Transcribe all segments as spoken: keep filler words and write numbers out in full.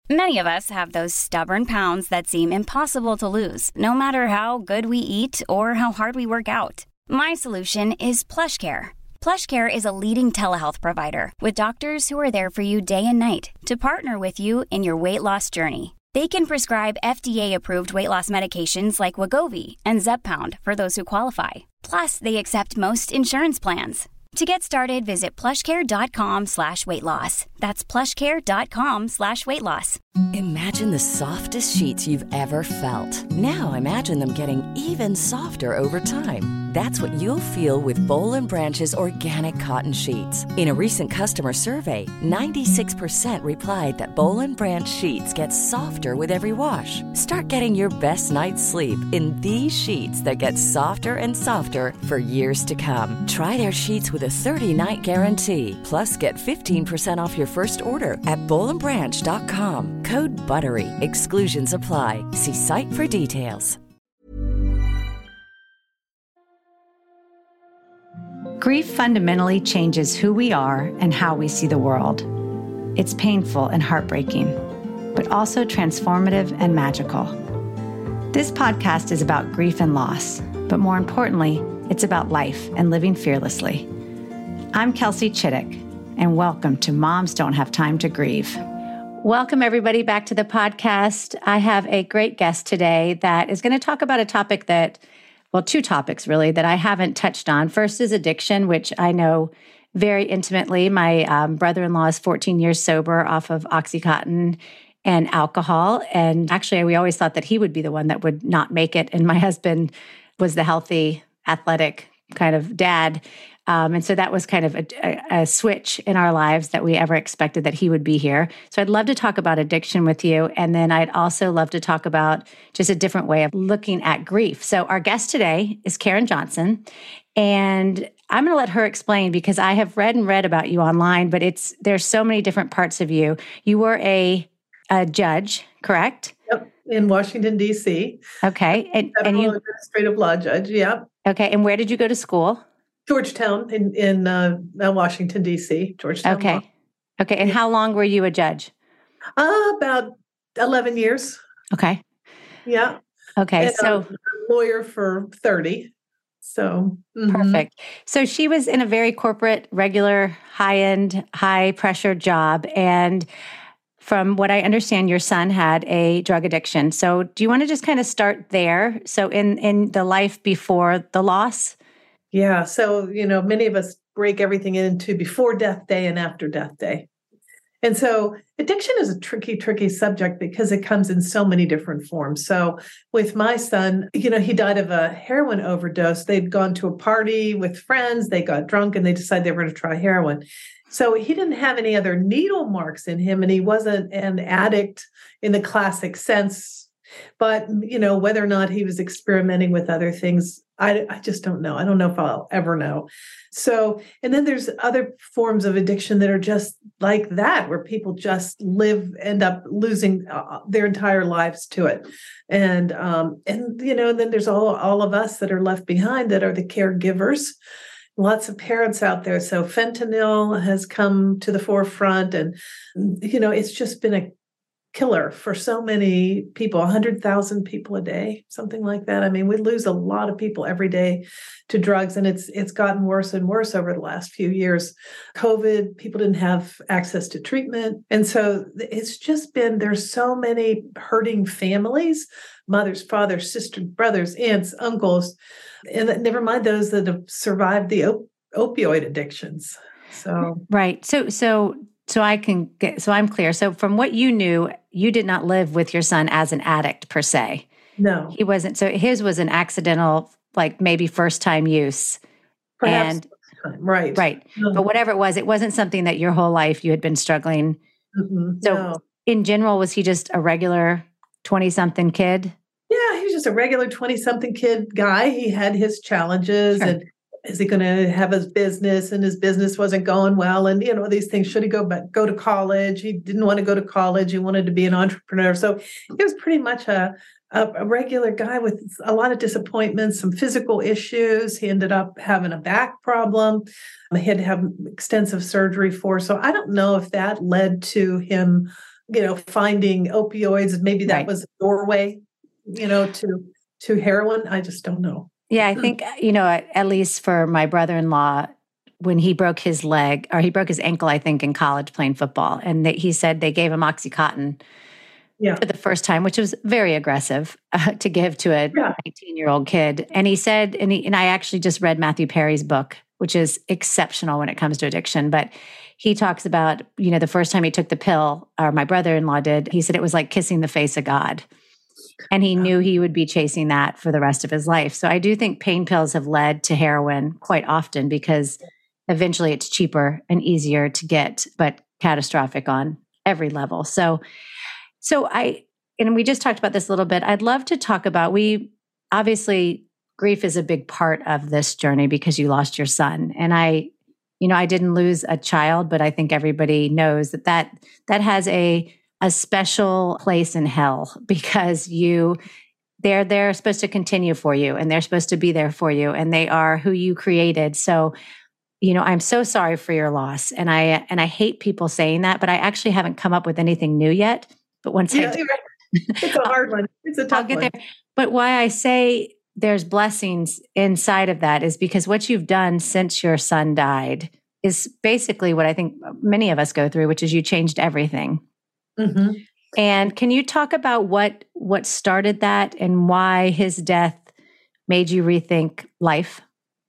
Many of us have those stubborn pounds that seem impossible to lose, no matter how good we eat or how hard we work out. My solution is PlushCare. PlushCare is a leading telehealth provider with doctors who are there for you day and night to partner with you in your weight loss journey. They can prescribe F D A-approved weight loss medications like Wegovy and Zepbound for those who qualify. Plus, they accept most insurance plans. To get started, visit plushcare.com slash weight loss. That's plushcare.com slash weight loss. Imagine the softest sheets you've ever felt. Now imagine them getting even softer over time. That's what you'll feel with Boll and Branch's organic cotton sheets. In a recent customer survey, ninety-six percent replied that Boll and Branch sheets get softer with every wash. Start getting your best night's sleep in these sheets that get softer and softer for years to come. Try their sheets with a thirty-night guarantee. Plus, get fifteen percent off your first order at boll and branch dot com. Code BUTTERY. Exclusions apply. See site for details. Grief fundamentally changes who we are and how we see the world. It's painful and heartbreaking, but also transformative and magical. This podcast is about grief and loss, but more importantly, it's about life and living fearlessly. I'm Kelsey Chittick, and welcome to Moms Don't Have Time to Grieve. Welcome, everybody, back to the podcast. I have a great guest today that is going to talk about a topic that, well, two topics really, that I haven't touched on. First is addiction, which I know very intimately. My um, brother-in-law is fourteen years sober off of Oxycontin and alcohol. And actually, we always thought that he would be the one that would not make it. And my husband was the healthy, athletic kind of dad. Um, and so that was kind of a, a, a switch in our lives that we ever expected that he would be here. So I'd love to talk about addiction with you. And then I'd also love to talk about just a different way of looking at grief. So our guest today is Karen Johnson. And I'm going to let her explain because I have read and read about you online, but it's there's so many different parts of you. You were a, a judge, correct? Yep, in Washington, D C. Okay. And, and you administrative law judge, yep. Okay. And where did you go to school? Georgetown in, in uh, Washington, D C. Georgetown. Okay. Law. Okay. And how long were you a judge? Uh, about eleven years. Okay. Yeah. Okay. And so a lawyer for thirty. So mm-hmm. Perfect. So she was in a very corporate, regular, high-end, high-pressure job. And from what I understand, your son had a drug addiction. So do you want to just kind of start there? So in, in the life before the loss? Yeah. So, you know, many of us break everything into before death day and after death day. And so addiction is a tricky, tricky subject because it comes in so many different forms. So with my son, you know, he died of a heroin overdose. They'd gone to a party with friends, they got drunk, and they decided they were going to try heroin. So he didn't have any other needle marks in him, and he wasn't an addict in the classic sense. But, you know, whether or not he was experimenting with other things, I, I just don't know. I don't know if I'll ever know. So, and then there's other forms of addiction that are just like that, where people just live, end up losing uh, their entire lives to it. And, um, and, you know, and then there's all, all of us that are left behind that are the caregivers. Lots of parents out there. So fentanyl has come to the forefront, and, you know, it's just been a killer for so many people, one hundred thousand people a day, something like that. I mean, we lose a lot of people every day to drugs, and it's it's gotten worse and worse over the last few years. COVID, people didn't have access to treatment. And so it's just been, there's so many hurting families, mothers, fathers, sisters, brothers, aunts, uncles, and never mind those that have survived the op- opioid addictions. So, right. So, so, so I can get, so I'm clear. So from what you knew, you did not live with your son as an addict per se. No, he wasn't. So his was an accidental, like maybe first time use. Perhaps and right. Right. No. But whatever it was, it wasn't something that your whole life you had been struggling. Mm-hmm. So no. in general, was he just a regular twenty something kid? Yeah, he was just a regular twenty something kid guy. He had his challenges Sure. and is he going to have his business, and his business wasn't going well. And, you know, these things, should he go back, go to college? He didn't want to go to college. He wanted to be an entrepreneur. So he was pretty much a, a, a regular guy with a lot of disappointments, some physical issues. He ended up having a back problem. He had to have extensive surgery for. So I don't know if that led to him you know, finding opioids, maybe that Right. was a doorway, you know, to to heroin. I just don't know. Yeah, I think, you know, at, at least for my brother-in-law, when he broke his leg, or he broke his ankle, I think, in college playing football, and that he said they gave him Oxycontin Yeah. for the first time, which was very aggressive uh, to give to a Yeah. nineteen-year-old kid. And he said, and, he, and I actually just read Matthew Perry's book, which is exceptional when it comes to addiction, but he talks about, you know, the first time he took the pill, or my brother-in-law did, he said it was like kissing the face of God. And he knew he would be chasing that for the rest of his life. So I do think pain pills have led to heroin quite often because eventually it's cheaper and easier to get, but catastrophic on every level. So, so I, and we just talked about this a little bit. I'd love to talk about, we obviously grief is a big part of this journey because you lost your son. And I, you know, I didn't lose a child, but I think everybody knows that that, that has a, a special place in hell because you, they're, they're supposed to continue for you and they're supposed to be there for you and they are who you created. So, you know, I'm so sorry for your loss. And I, and I hate people saying that, but I actually haven't come up with anything new yet. But once Yeah, I do, you're right. It's a hard one. It's a tough I'll get one. there. But why I say there's blessings inside of that is because what you've done since your son died is basically what I think many of us go through, which is you changed everything. Mm-hmm. And can you talk about what what started that and why his death made you rethink life?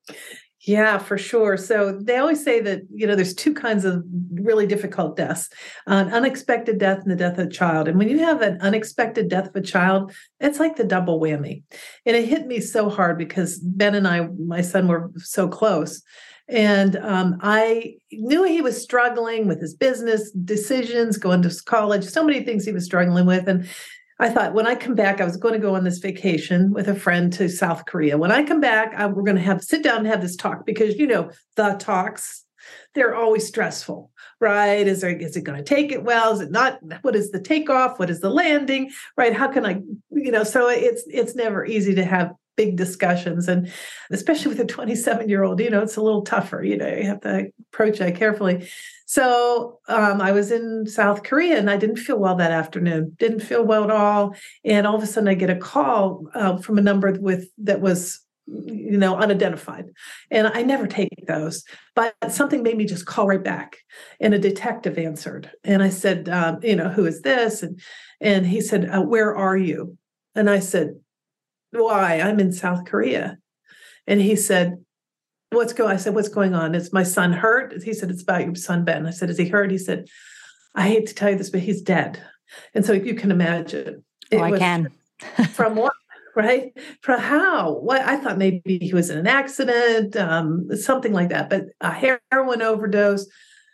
Yeah, for sure. So they always say that, you know, there's two kinds of really difficult deaths, an unexpected death and the death of a child. And when you have an unexpected death of a child, it's like the double whammy. And it hit me so hard because Ben and I, my son, were so close. And um, I knew he was struggling with his business decisions, going to college, so many things he was struggling with. And I thought, when I come back, I was going to go on this vacation with a friend to South Korea. When I come back, I, we're going to have sit down and have this talk because, you know, the talks, they're always stressful, right? Is there, is it going to take it well? Is it not? What is the takeoff? What is the landing, right? How can I, you know, so it's, it's never easy to have big discussions. And especially with a twenty-seven year old, you know, it's a little tougher, you know, you have to approach that carefully. So um, I was in South Korea and I didn't feel well that afternoon, didn't feel well at all. And all of a sudden I get a call uh, from a number with that was, you know, unidentified. And I never take those, but something made me just call right back. And a detective answered. And I said, um, you know, who is this? And, and he said, uh, where are you? And I said, why? I'm in South Korea. And he said, what's going, I said, what's going on? Is my son hurt? He said, it's about your son, Ben. I said, is he hurt? He said, I hate to tell you this, but he's dead. And so you can imagine. Oh, I can. From what, right? From how? What? I thought maybe he was in an accident, um, something like that, but a heroin overdose.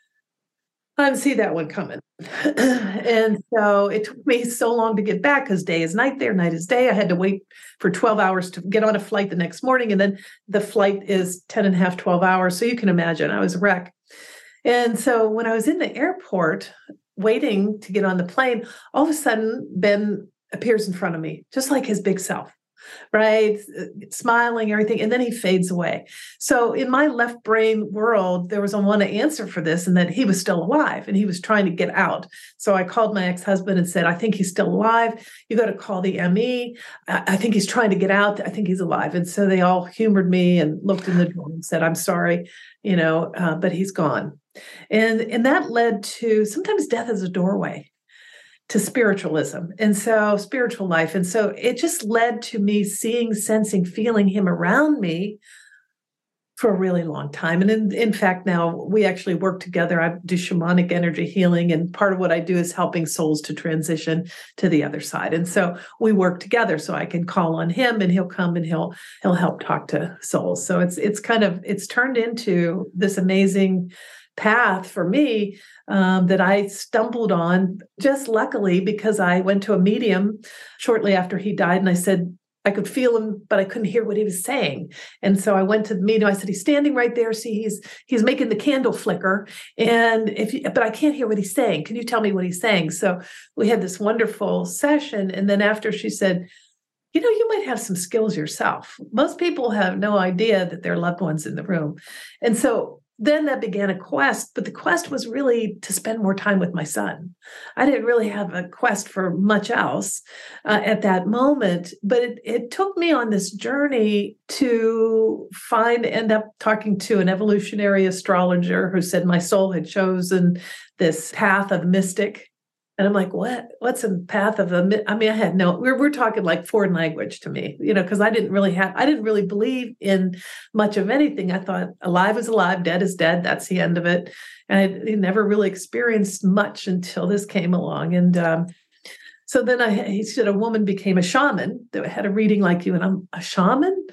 I didn't see that one coming. And so it took me so long to get back because day is night there, night is day. I had to wait for twelve hours to get on a flight the next morning. And then the flight is ten and a half, twelve hours. So you can imagine I was a wreck. And so when I was in the airport waiting to get on the plane, all of a sudden Ben appears in front of me, just like his big self. Right? Smiling, everything. And then he fades away. So in my left brain world, there was a one answer for this, and that he was still alive and he was trying to get out. So I called my ex-husband and said, I think he's still alive. You got to call the M E. I think he's trying to get out. I think he's alive. And so they all humored me and looked in the door and said, I'm sorry, you know, uh, but he's gone. And, and that led to sometimes death as a doorway to spiritualism. And so spiritual life. And so it just led to me seeing, sensing, feeling him around me for a really long time. And in, in fact, now we actually work together. I do shamanic energy healing. And part of what I do is helping souls to transition to the other side. And so we work together so I can call on him and he'll come and he'll, he'll help talk to souls. So it's, it's kind of, it's turned into this amazing path for me um, that I stumbled on just luckily because I went to a medium shortly after he died. And I said, I could feel him, but I couldn't hear what he was saying. And so I went to the medium. I said, he's standing right there. See, he's, he's making the candle flicker. And if, you, but I can't hear what he's saying. Can you tell me what he's saying? So we had this wonderful session. And then after she said, you know, you might have some skills yourself. Most people have no idea that their loved one's in the room. And so then that began a quest, but the quest was really to spend more time with my son. I didn't really have a quest for much else uh, at that moment, but it, it took me on this journey to find, end up talking to an evolutionary astrologer who said my soul had chosen this path of mystic. And I'm like, what? What's a path of a? I mean, I had no. We're we're talking like foreign language to me, you know, because I didn't really have. I didn't really believe in much of anything. I thought alive is alive, dead is dead. That's the end of it. And I, I never really experienced much until this came along. And um, so then I, he said, a woman became a shaman that had a reading like you, and I'm a shaman.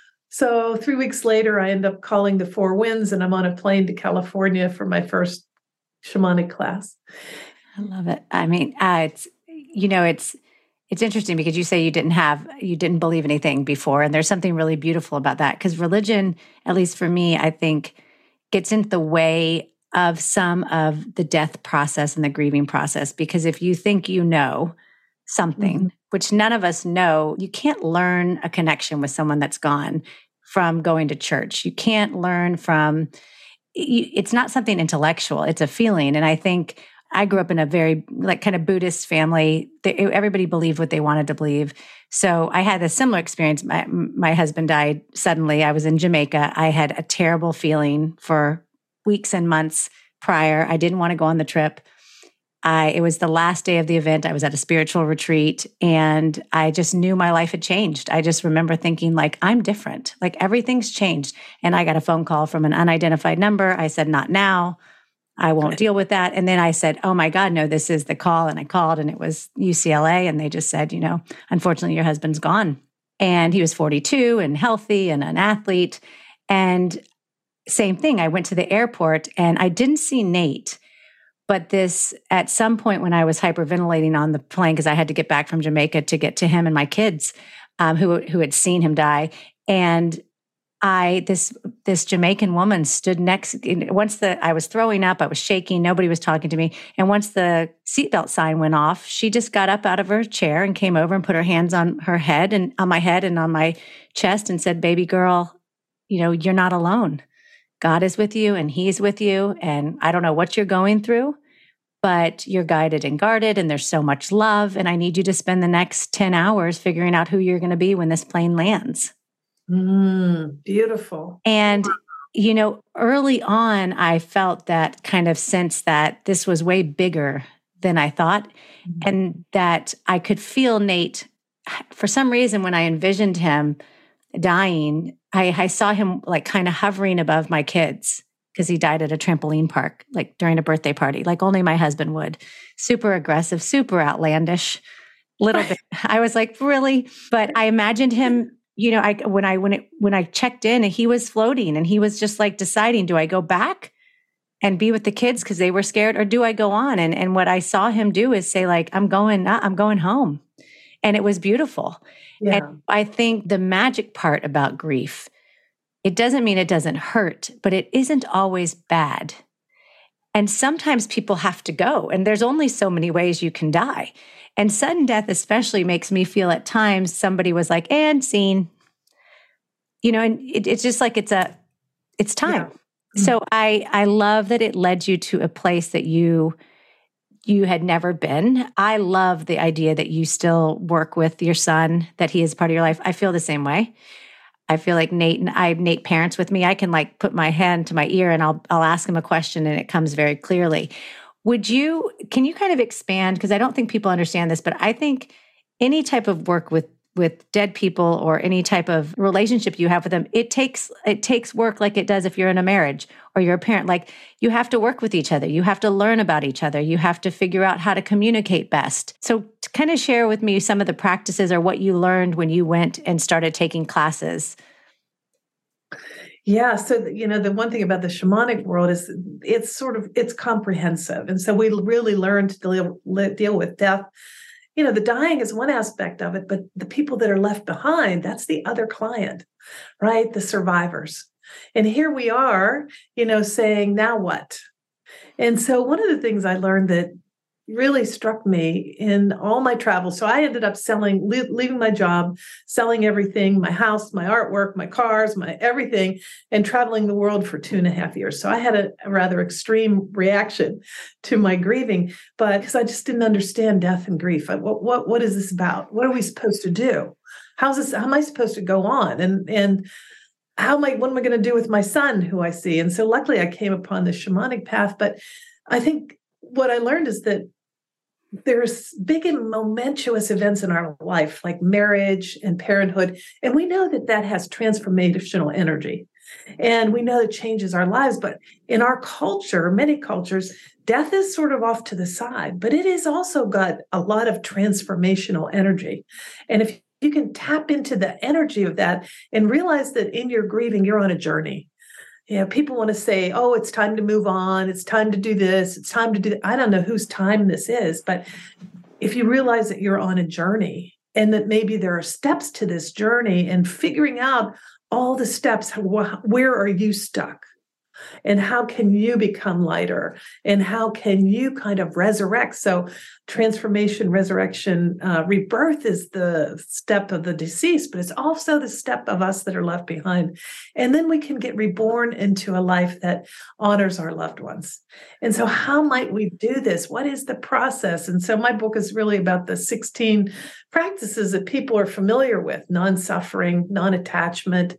So three weeks later, I end up calling the Four Winds, and I'm on a plane to California for my first shamanic class. I love it. I mean, uh, it's, you know, it's, it's interesting because you say you didn't have, you didn't believe anything before. And there's something really beautiful about that, because religion, at least for me, I think gets into the way of some of the death process and the grieving process. Because if you think you know something, mm-hmm. which none of us know, you can't learn a connection with someone that's gone from going to church. You can't learn from, it's not something intellectual, it's a feeling. And I think I grew up in a very like kind of Buddhist family. They, everybody believed what they wanted to believe. So I had a similar experience. My, my husband died suddenly. I was in Jamaica. I had a terrible feeling for weeks and months prior. I didn't want to go on the trip. I, it was the last day of the event. I was at a spiritual retreat, and I just knew my life had changed. I just remember thinking like, I'm different. Like everything's changed. And I got a phone call from an unidentified number. I said, not now. I won't deal with that. And then I said, oh my God, no, this is the call. And I called, and it was U C L A. And they just said, you know, unfortunately, your husband's gone. And he was forty-two and healthy and an athlete. And same thing, I went to the airport and I didn't see Nate. But this, at some point when I was hyperventilating on the plane, because I had to get back from Jamaica to get to him and my kids um, who, who had seen him die. And I, this, this Jamaican woman stood next, once the, I was throwing up, I was shaking, nobody was talking to me. And once the seatbelt sign went off, she just got up out of her chair and came over and put her hands on her head and on my head and on my chest and said, baby girl, you know, you're not alone. God is with you and he's with you. And I don't know what you're going through, but you're guided and guarded and there's so much love. And I need you to spend the next ten hours figuring out who you're going to be when this plane lands. Mm, beautiful. And, you know, early on, I felt that kind of sense that this was way bigger than I thought, mm-hmm. and that I could feel Nate. For some reason, when I envisioned him dying, I, I saw him like kind of hovering above my kids, because he died at a trampoline park, like during a birthday party, like only my husband would. Super aggressive, super outlandish, little bit. I was like, really? But I imagined him. You know, I when I when it when I checked in, and he was floating, and he was just like deciding, do I go back and be with the kids because they were scared, or do I go on? And and what I saw him do is say, like, I'm going, I'm going home, and it was beautiful. Yeah. And I think the magic part about grief, it doesn't mean it doesn't hurt, but it isn't always bad. And sometimes people have to go, and there's only so many ways you can die. And sudden death especially makes me feel at times somebody was like, and scene, you know, and it, it's just like, it's a, it's time. Yeah. Mm-hmm. So I, I love that it led you to a place that you, you had never been. I love the idea that you still work with your son, that he is part of your life. I feel the same way. I feel like Nate and I have Nate parents with me. I can like put my hand to my ear and I'll, I'll ask him a question and it comes very clearly. Would you, can you kind of expand? Because I don't think people understand this, but I think any type of work with, with dead people or any type of relationship you have with them, it takes, it takes work like it does if you're in a marriage or you're a parent. Like you have to work with each other. You have to learn about each other. You have to figure out how to communicate best. So to kind of share with me some of the practices or what you learned when you went and started taking classes. Yeah. So, you know, the one thing about the shamanic world is it's sort of, it's comprehensive. And so we really learn to deal, deal with death. You know, the dying is one aspect of it, but the people that are left behind, that's the other client, right? The survivors. And here we are, you know, saying, now what? And so one of the things I learned that really struck me in all my travels. So I ended up selling, leaving my job, selling everything, my house, my artwork, my cars, my everything, and traveling the world for two and a half years. So I had a, a rather extreme reaction to my grieving, but because I just didn't understand death and grief. I, what, what, what is this about? What are we supposed to do? How's this, how am I supposed to go on? And, and how am I, what am I going to do with my son who I see? And so luckily I came upon the shamanic path, but I think what I learned is that there's big and momentous events in our life, like marriage and parenthood. And we know that that has transformational energy. And we know it changes our lives. But in our culture, many cultures, death is sort of off to the side, but it has also got a lot of transformational energy. And if you can tap into the energy of that and realize that in your grieving, you're on a journey. You know, people want to say, oh, it's time to move on. It's time to do this. It's time to do that. I don't know whose time this is, but if you realize that you're on a journey and that maybe there are steps to this journey and figuring out all the steps, where are you stuck? And how can you become lighter? And how can you kind of resurrect? So transformation, resurrection, uh, rebirth is the step of the deceased, but it's also the step of us that are left behind. And then we can get reborn into a life that honors our loved ones. And so how might we do this? What is the process? And so my book is really about the sixteen practices that people are familiar with: non-suffering, non-attachment,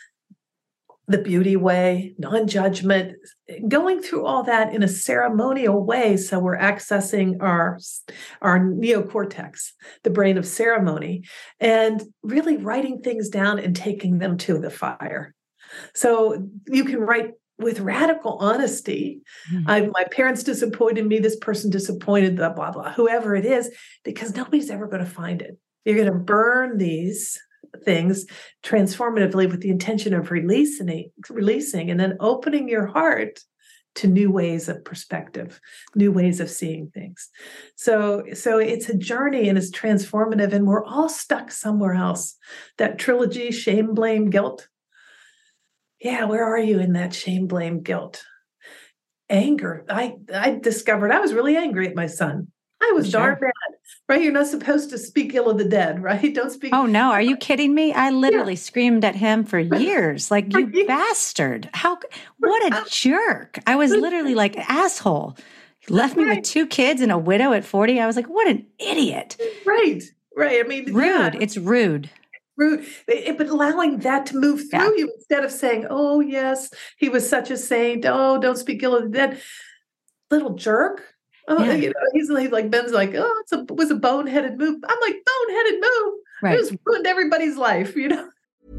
the beauty way, non-judgment, going through all that in a ceremonial way. So we're accessing our, our neocortex, the brain of ceremony, and really writing things down and taking them to the fire. So you can write with radical honesty. Mm-hmm. I, my parents disappointed me. This person disappointed, blah, blah, blah, whoever it is, because nobody's ever going to find it. You're going to burn these things transformatively with the intention of releasing, releasing, and then opening your heart to new ways of perspective, new ways of seeing things. So, so it's a journey and it's transformative, and we're all stuck somewhere else. That trilogy, shame, blame, guilt. Yeah, where are you in that shame, blame, guilt? Anger. I, I discovered I was really angry at my son. I was sure. darn mad, right? You're not supposed to speak ill of the dead, right? Don't speak. Oh, no. Are you kidding me? I literally yeah. screamed at him for years. Like, you, you bastard. How, what a jerk. I was literally like, asshole. He left me right. with two kids and a widow at forty. I was like, what an idiot. Right, right. I mean, rude. Yeah. It's rude. Rude. But allowing that to move through yeah. you instead of saying, oh, yes, he was such a saint. Oh, don't speak ill of the dead. Little jerk. Oh, yeah. you know, he's like, like Ben's like, oh, it's a, it was a boneheaded move. I'm like, boneheaded move. Right. It just ruined everybody's life, you know?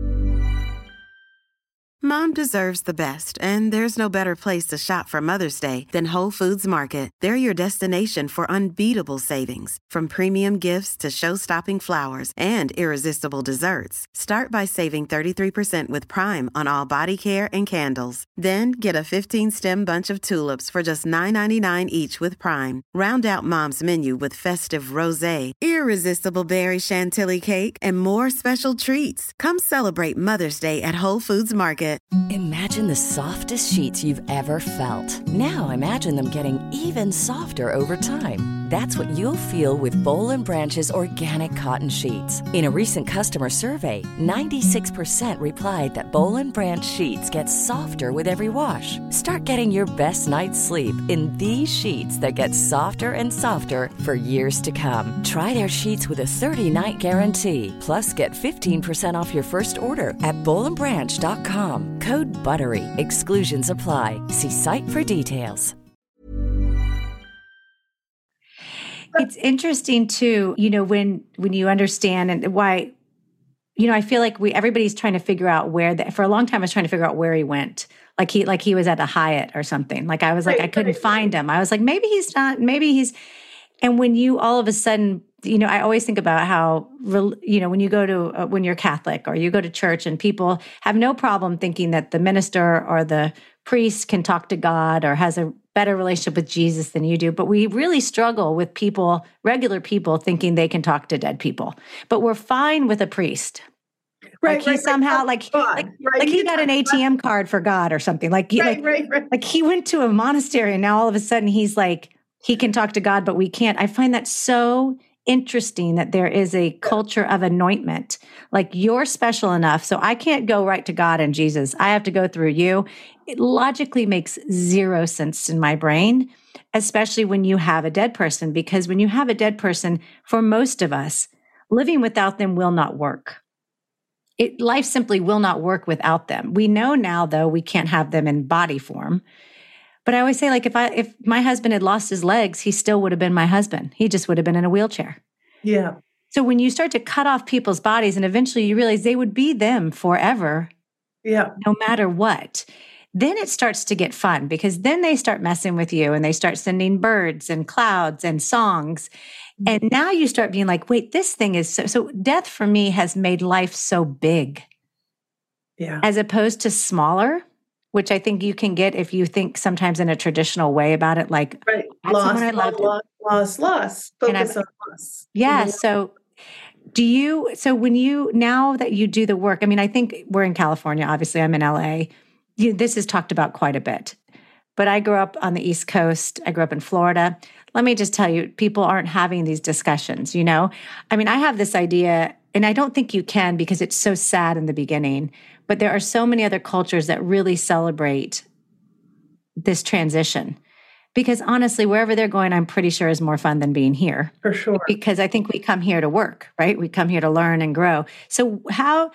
Mom deserves the best, and there's no better place to shop for Mother's Day than Whole Foods Market. They're your destination for unbeatable savings, from premium gifts to show-stopping flowers and irresistible desserts. Start by saving thirty-three percent with Prime on all body care and candles. Then get a fifteen-stem bunch of tulips for just nine ninety-nine each with Prime. Round out Mom's menu with festive rosé, irresistible berry chantilly cake, and more special treats. Come celebrate Mother's Day at Whole Foods Market. Imagine the softest sheets you've ever felt. Now imagine them getting even softer over time. That's what you'll feel with Boll and Branch's organic cotton sheets. In a recent customer survey, ninety-six percent replied that Boll and Branch sheets get softer with every wash. Start getting your best night's sleep in these sheets that get softer and softer for years to come. Try their sheets with a thirty-night guarantee. Plus, get fifteen percent off your first order at boll and branch dot com. Code BUTTERY. Exclusions apply. See site for details. It's interesting too, you know, when when you understand and why, you know, I feel like we everybody's trying to figure out where that for a long time I was trying to figure out where he went. Like he like he was at a Hyatt or something. Like I was like, I couldn't find him. I was like, maybe he's not, maybe he's, and when you all of a sudden, you know, I always think about how, you know, when you go to, uh, when you're Catholic or you go to church and people have no problem thinking that the minister or the priest can talk to God or has a better relationship with Jesus than you do. But we really struggle with people, regular people, thinking they can talk to dead people. But we're fine with a priest. Right, like he right, somehow, right. like, God, like, right. like he got an A T M card for God or something. Like, he, right, like, right, right. like he went to a monastery and now all of a sudden he's like he can talk to God, but we can't. I find that so interesting that there is a culture of anointment. Like you're special enough, so I can't go right to God and Jesus. I have to go through you. It logically makes zero sense in my brain, especially when you have a dead person, because when you have a dead person, for most of us, living without them will not work. It, life simply will not work without them. We know now, though, we can't have them in body form. But I always say, like, if I if my husband had lost his legs, he still would have been my husband. He just would have been in a wheelchair. Yeah. So when you start to cut off people's bodies and eventually you realize they would be them forever, yeah, no matter what, then it starts to get fun because then they start messing with you and they start sending birds and clouds and songs. And now you start being like, wait, this thing is so, so death for me has made life so big. Yeah. As opposed to smaller, which I think you can get if you think sometimes in a traditional way about it, like right. Loss, I loss, loss, loss, loss, focus on loss. Yeah. So do you, so when you, now that you do the work, I mean, I think we're in California, obviously I'm in L A. You, this is talked about quite a bit, but I grew up on the East Coast. I grew up in Florida. Let me just tell you, people aren't having these discussions, you know? I mean, I have this idea, and I don't think you can because it's so sad in the beginning, but there are so many other cultures that really celebrate this transition. Because honestly, wherever they're going, I'm pretty sure is more fun than being here. For sure. Because I think we come here to work, right? We come here to learn and grow. So how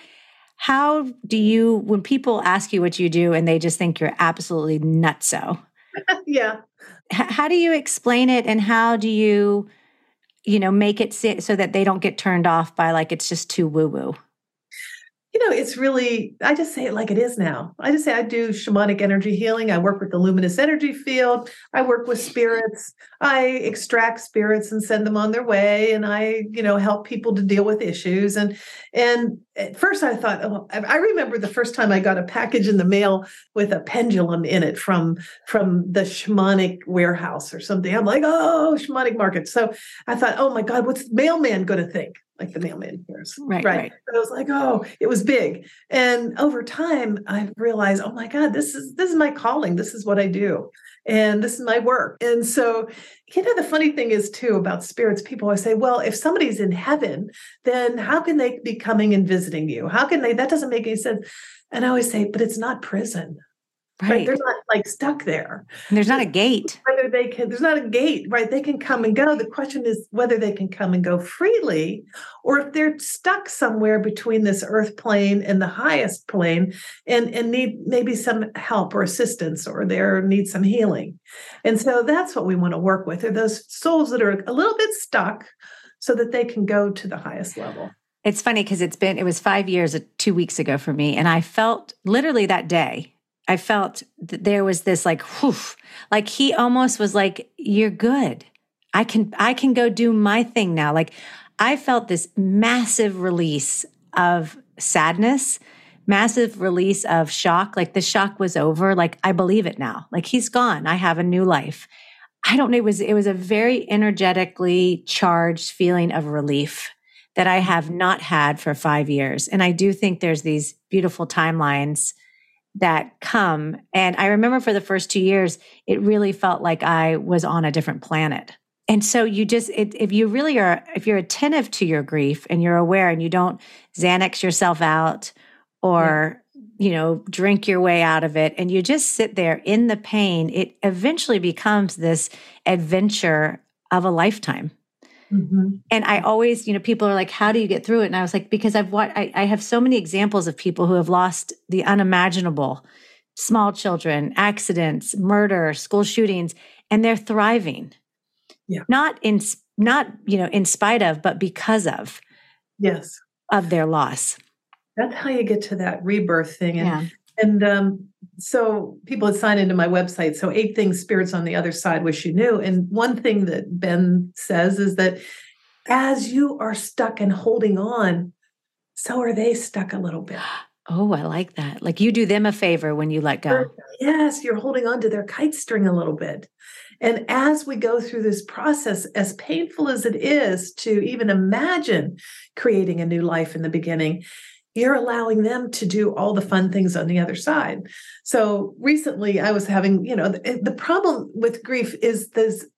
how do you, when people ask you what you do and they just think you're absolutely nutso? Yeah. How do you explain it, and how do you, you know, make it so that they don't get turned off by like it's just too woo-woo? You know, it's really, I just say it like it is now. I just say I do shamanic energy healing. I work with the luminous energy field. I work with spirits. I extract spirits and send them on their way. And I, you know, help people to deal with issues. And and at first I thought, oh, I remember the first time I got a package in the mail with a pendulum in it from, from the shamanic warehouse or something. I'm like, oh, shamanic market. So I thought, oh my God, what's the mailman going to think? Like the mailman hears. Right, right. right. I was like, oh, it was big. And over time, I realized, oh my God, this is this is my calling. This is what I do. And this is my work. And so, you know, the funny thing is too about spirits, people always say, well, if somebody's in heaven, then how can they be coming and visiting you? How can they? That doesn't make any sense. And I always say, but it's not prison. Right. Right. They're not like stuck there. And there's not a gate. Whether they can, there's not a gate, right? They can come and go. The question is whether they can come and go freely, or if they're stuck somewhere between this earth plane and the highest plane and, and need maybe some help or assistance, or they need some healing. And so that's what we want to work with, are those souls that are a little bit stuck so that they can go to the highest level. It's funny because it's been, it was five years, two weeks ago for me. And I felt literally that day, I felt that there was this like, whew, like he almost was like, you're good. I can, I can go do my thing now. Like I felt this massive release of sadness, massive release of shock. Like the shock was over. Like, I believe it now. Like he's gone. I have a new life. I don't know. It was, it was a very energetically charged feeling of relief that I have not had for five years. And I do think there's these beautiful timelines that come. And I remember for the first two years, it really felt like I was on a different planet. And so you just, it, if you really are, if you're attentive to your grief and you're aware and you don't Xanax yourself out or, yeah. you know, drink your way out of it, and you just sit there in the pain, it eventually becomes this adventure of a lifetime. Mm-hmm. And I always, you know, people are like, how do you get through it? And I was like, because I've watched, I, I have so many examples of people who have lost the unimaginable, small children, accidents, murder, school shootings, and they're thriving. Yeah. Not in, not, you know, in spite of, but because of, yes, of their loss. That's how you get to that rebirth thing. And, yeah. and, um, so people had signed into my website. So eight things spirits on the other side wish you knew. And one thing that Ben says is that as you are stuck and holding on, so are they stuck a little bit. Oh, I like that. Like you do them a favor when you let go. Yes, you're holding on to their kite string a little bit. And as we go through this process, as painful as it is to even imagine creating a new life in the beginning, you're allowing them to do all the fun things on the other side. So recently I was having, you know, the, the problem with grief is this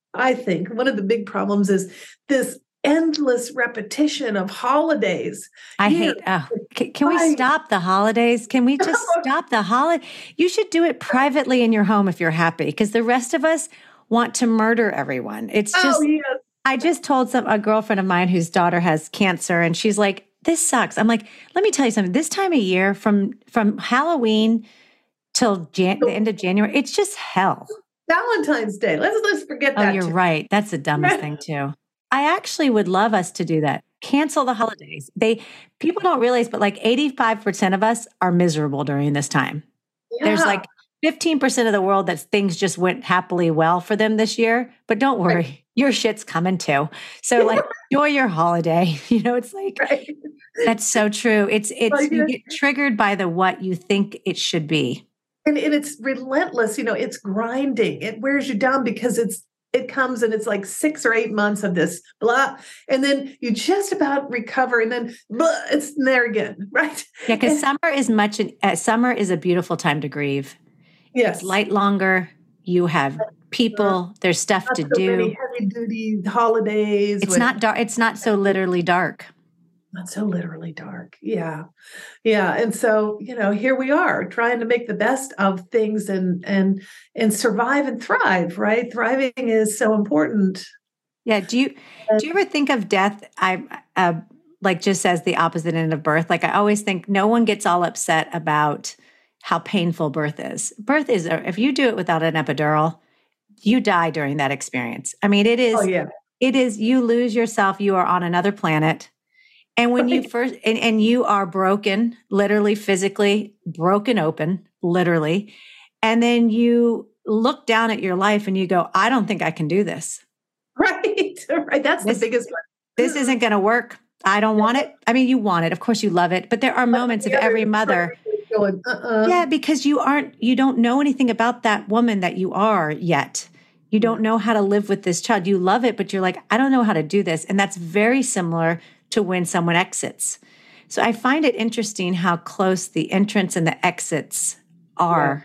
I think one of the big problems is this endless repetition of holidays. I Here, hate, oh, can, can we I- stop the holidays? Can we just stop the holiday? You should do it privately in your home if you're happy, because the rest of us want to murder everyone. It's just, Oh, yes. I just told some a girlfriend of mine whose daughter has cancer, and she's like, this sucks. I'm like, let me tell you something. This time of year, from from Halloween till Jan- the end of January, it's just hell. Valentine's Day. Let's let's forget Oh, that. you're too. right. That's the dumbest thing too. I actually would love us to do that. Cancel the holidays. They people don't realize, but like eighty-five percent of us are miserable during this time. There's Yeah. like fifteen percent of the world that things just went happily well for them this year. But don't worry, Right. your shit's coming too. So like enjoy your holiday. You know, it's like Right. that's so true. It's it's Well, you yeah. get triggered by the what you think it should be. And, and it's relentless, you know, it's grinding. It wears you down because it's it comes and it's like six or eight months of this blah. And then you just about recover and then blah, it's there again, right? Yeah, because And- summer is much uh, summer is a beautiful time to grieve. yes. It's light longer. You have people. There's stuff Not to so do. many heavy duty holidays. It's with- not dark. It's not so literally dark. Not so literally dark. Yeah. Yeah. And so, you know, here we are trying to make the best of things and and and survive and thrive, right? Thriving is so important. Yeah. Do you do you ever think of death? I uh, like just as the opposite end of birth. Like I always think no one gets all upset about how painful birth is. Birth is if you do it without an epidural, you die during that experience. I mean, it is. Oh yeah. It is. You lose yourself. You are on another planet. And when you Right. first, and, and you are broken, literally, physically broken open, literally. And then you look down at your life and you go, I don't think I can do this. Right. Right. That's This- the biggest one. This isn't going to work. I don't want it. I mean, you want it. Of course you love it. But there are moments of The other every is mother. Going, uh-uh. Yeah, because you aren't, you don't know anything about that woman that you are yet. You don't know how to live with this child. You love it, but you're like, I don't know how to do this. And that's very similar to when someone exits. So I find it interesting how close the entrance and the exits are,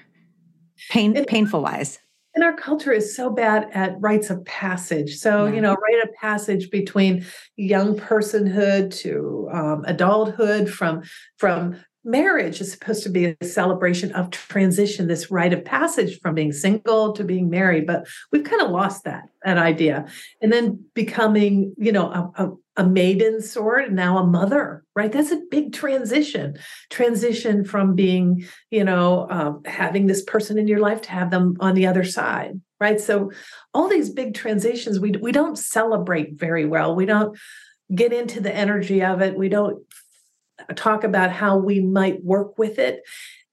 pain, And- painful wise. And our culture is so bad at rites of passage. So, Yeah. you know, rite of passage between young personhood to um, adulthood, from from marriage is supposed to be a celebration of transition, this rite of passage from being single to being married. But we've kind of lost that, that idea. And then becoming, you know, a, a, a maiden sort, and now a mother, right? That's a big transition. Transition from being, you know, um, having this person in your life to have them on the other side, right? So all these big transitions, we we don't celebrate very well. We don't get into the energy of it. We don't talk about how we might work with it.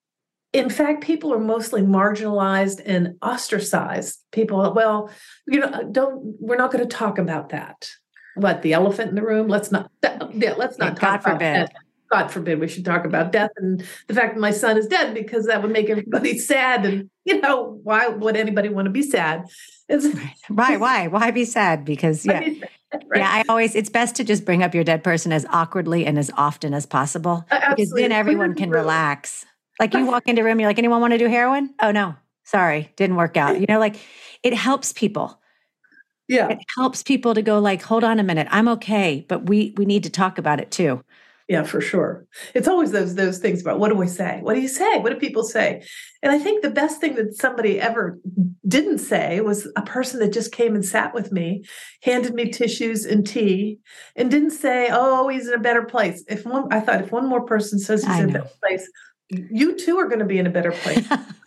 In fact, people are mostly marginalized and ostracized. People, well, you know, don't, we're not going to talk about that. What, the elephant in the room? Let's not, yeah, let's not Yeah, talk God about forbid. that. God forbid we should talk about death and the fact that my son is dead, because that would make everybody sad. And, you know, why would anybody want to be sad? It's, Why, why, why be sad? Because yeah. right? Yeah, I always, it's best to just bring up your dead person as awkwardly and as often as possible, because Absolutely. then everyone can relax. Like you walk into a room, you're like, anyone want to do heroin? Oh, no, sorry, didn't work out. You know, like it helps people. Yeah. It helps people to go like, hold on a minute, I'm okay, but we we need to talk about it too. Yeah, for sure. It's always those those things about what do I say? What do you say? What do people say? And I think the best thing that somebody ever didn't say was a person that just came and sat with me, handed me tissues and tea, and didn't say, "Oh, he's in a better place." If one, I thought if one more person says he's I in a know. better place, you too are going to be in a better place.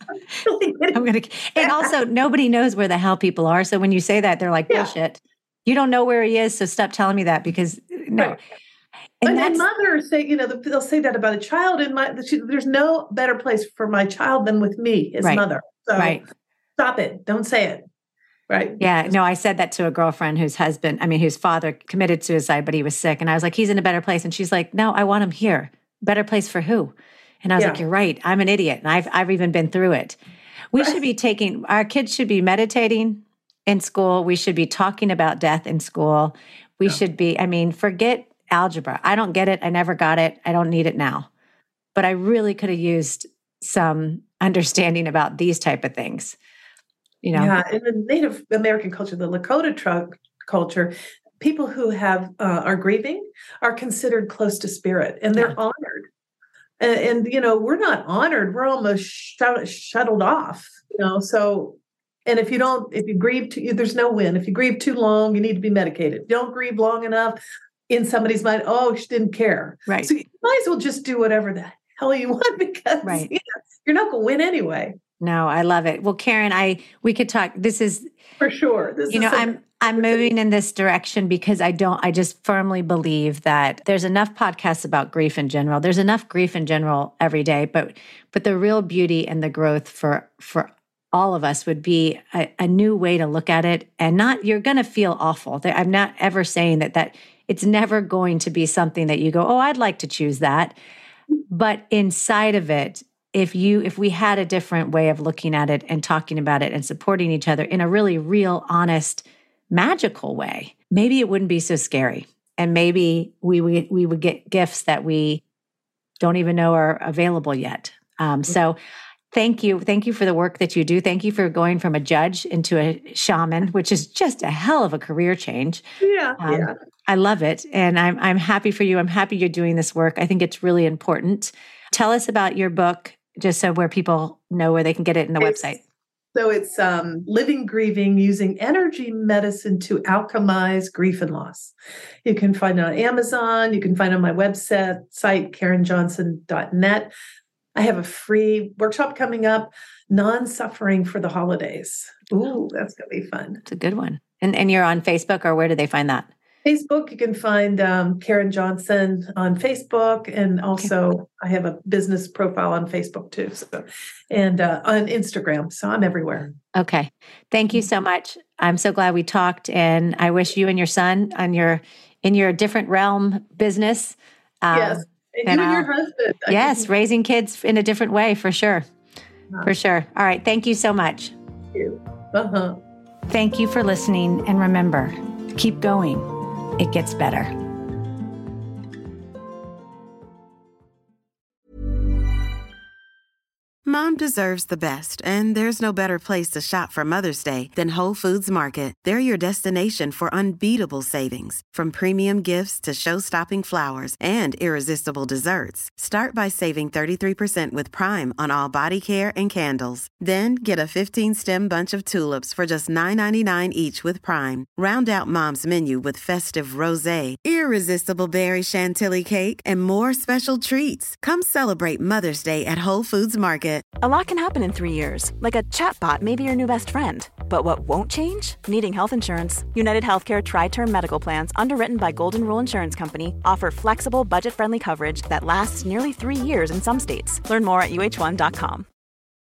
I'm gonna, and also nobody knows where the hell people are. So when you say that, they're like, Yeah. bullshit. You don't know where he is, so stop telling me that, because no. Right. And And that's then mothers say, you know, they'll say that about a child. And my, there's no better place for my child than with me, his Right. mother. So right. stop it. Don't say it. Right. Yeah, no, I said that to a girlfriend whose husband, I mean, whose father committed suicide, but he was sick. And I was like, he's in a better place. And she's like, no, I want him here. Better place for who? And I was Yeah. like, you're right. I'm an idiot. And I've, I've even been through it. We should be taking, our kids should be meditating in school. We should be talking about death in school. We should be, I mean, forget algebra. I don't get it. I never got it. I don't need it now. But I really could have used some understanding about these type of things. you know? Yeah, in the Native American culture, the Lakota tr- culture, people who have uh, are grieving are considered close to spirit, and they're yeah. honored. And, and you know, we're not honored; we're almost shut, shuttled off. You know, so and if you don't, if you grieve too, there's no win. If you grieve too long, you need to be medicated. If you don't grieve long enough, in somebody's mind, oh, she didn't care. Right. So you might as well just do whatever the hell you want because right. you know, you're not going to win anyway. No, I love it. Well, Karen, I we could talk. This is for sure. This you is know, I'm I'm moving in this direction because I don't. I just firmly believe that there's enough podcasts about grief in general. There's enough grief in general every day, but but the real beauty and the growth for for all of us would be a, a new way to look at it, and not you're going to feel awful. I'm not ever saying that that it's never going to be something that you go, oh, I'd like to choose that, but inside of it. If you, if we had a different way of looking at it and talking about it and supporting each other in a really real, honest, magical way, maybe it wouldn't be so scary. And maybe we would, we would get gifts that we don't even know are available yet. Um, so thank you. Thank you for the work that you do. Thank you for going from a judge into a shaman, which is just a hell of a career change. Yeah. Um, yeah. I love it. And I'm, I'm happy for you. I'm happy you're doing this work. I think it's really important. Tell us about your book. Just so where people know where they can get it in the it's, website. So it's um, Living Grieving, Using Energy Medicine to Alchemize Grief and Loss. You can find it on Amazon. You can find it on my website, site, karen johnson dot net. I have a free workshop coming up, Non-Suffering for the Holidays. Ooh, that's going to be fun. It's a good one. And and you're on Facebook, or where do they find that? Facebook, you can find um, Karen Johnson on Facebook, and also okay. I have a business profile on Facebook too, so and uh, on Instagram. So I'm everywhere. Okay, thank you so much. I'm so glad we talked, and I wish you and your son on your in your different realm business. Um, yes, and, and you and your husband. Yes, raising kids in a different way for sure, uh-huh. for sure. All right, thank you so much. Thank you. Uh-huh. Thank you for listening, and remember, keep going. It gets better. Mom deserves the best, and there's no better place to shop for Mother's Day than Whole Foods Market. They're your destination for unbeatable savings, from premium gifts to show-stopping flowers and irresistible desserts. Start by saving thirty-three percent with Prime on all body care and candles. Then get a fifteen-stem bunch of tulips for just nine ninety-nine each with Prime. Round out Mom's menu with festive rosé, irresistible berry chantilly cake, and more special treats. Come celebrate Mother's Day at Whole Foods Market. A lot can happen in three years, like a chatbot may be your new best friend. But what won't change? Needing health insurance. United Healthcare Tri-Term Medical Plans, underwritten by Golden Rule Insurance Company, offer flexible, budget-friendly coverage that lasts nearly three years in some states. Learn more at U H one dot com.